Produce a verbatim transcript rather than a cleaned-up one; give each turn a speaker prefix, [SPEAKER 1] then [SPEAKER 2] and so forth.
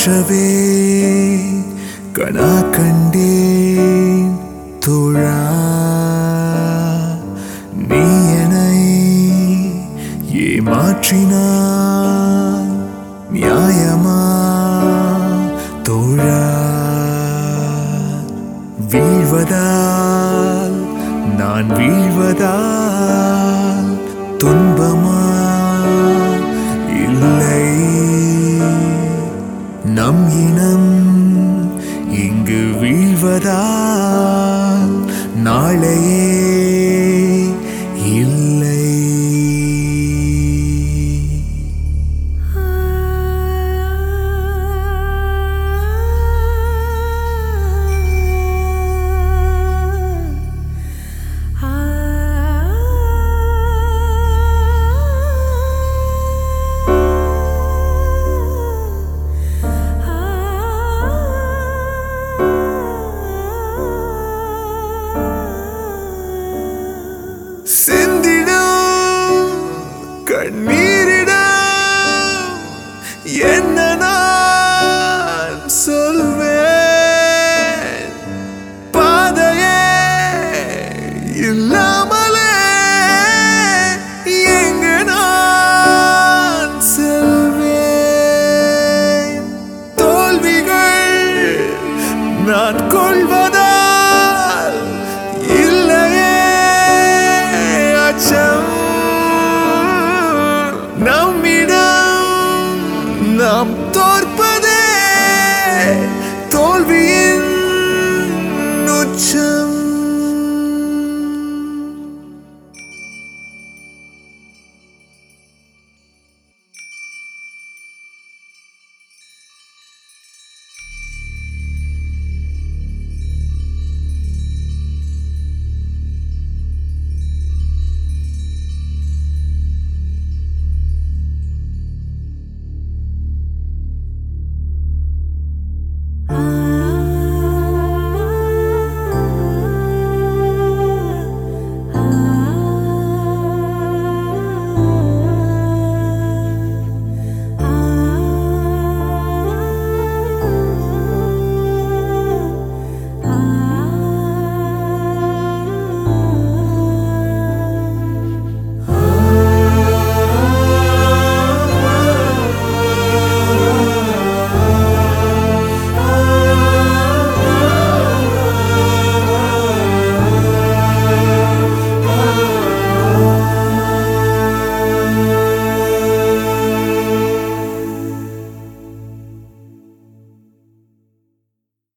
[SPEAKER 1] மாற்றவே கனா கண்டேன் தோழா. நீ என்னை ஏமாற்றினாய் நியாயமா தோழா? வீழ்வதால் நான் வீழ்வதால் துன்பமா இல்லை. நம் இனம் இங்கு வீழ்வதால் நாளையே இல்லை. சிந்திடும் கண்ணீரிடம் என்ன நான் சொல்வேன்? பாதையே இல்லாமலே எங்கு நான் செல்வேன்? தோல்விகள் நான் கொள்வதா